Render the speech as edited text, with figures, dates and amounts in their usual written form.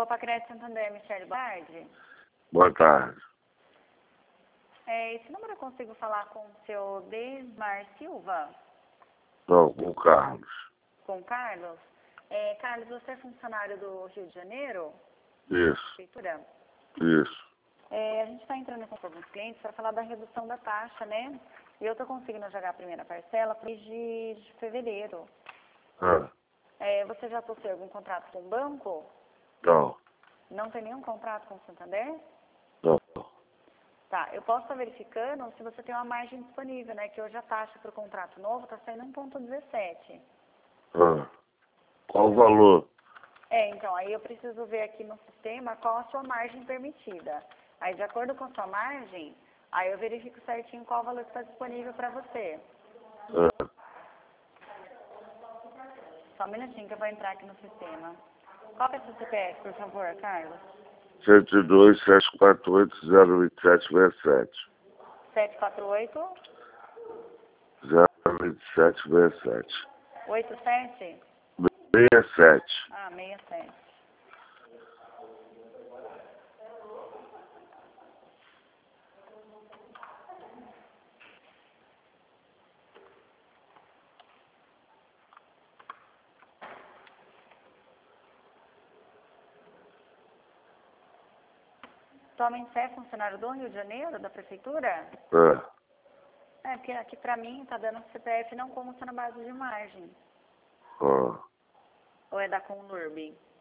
Copa Crédito Santander, Michele, boa tarde. Boa tarde. Esse número eu consigo falar com o seu Desmar Silva? Não, com o Carlos. Com o Carlos? Carlos, você é funcionário do Rio de Janeiro? Isso, Prefeitura? isso. A gente está entrando com alguns clientes para falar da redução da taxa, né? E eu estou conseguindo jogar a primeira parcela para de fevereiro. Ah, Você já possui algum contrato com o banco? não, Não tem nenhum contrato com o Santander? não. Tá, eu posso estar verificando se você tem uma margem disponível, né? Que hoje a taxa para o contrato novo está saindo 1,17. Ah, qual o valor? Então, aí eu preciso ver aqui no sistema qual a sua margem permitida. Aí, de acordo com a sua margem, aí eu verifico certinho qual o valor que está disponível para você. Ah, Só um minutinho que eu vou entrar aqui no sistema. Qual que é o seu CPF, por favor, Carlos? 102-748-02767. 748 02767. 87? 67. 67. Atualmente você é funcionário do Rio de Janeiro, da Prefeitura? Ah, Porque aqui pra mim tá dando que o CPF não consta na base de margem. ah. Ou é da Conurb?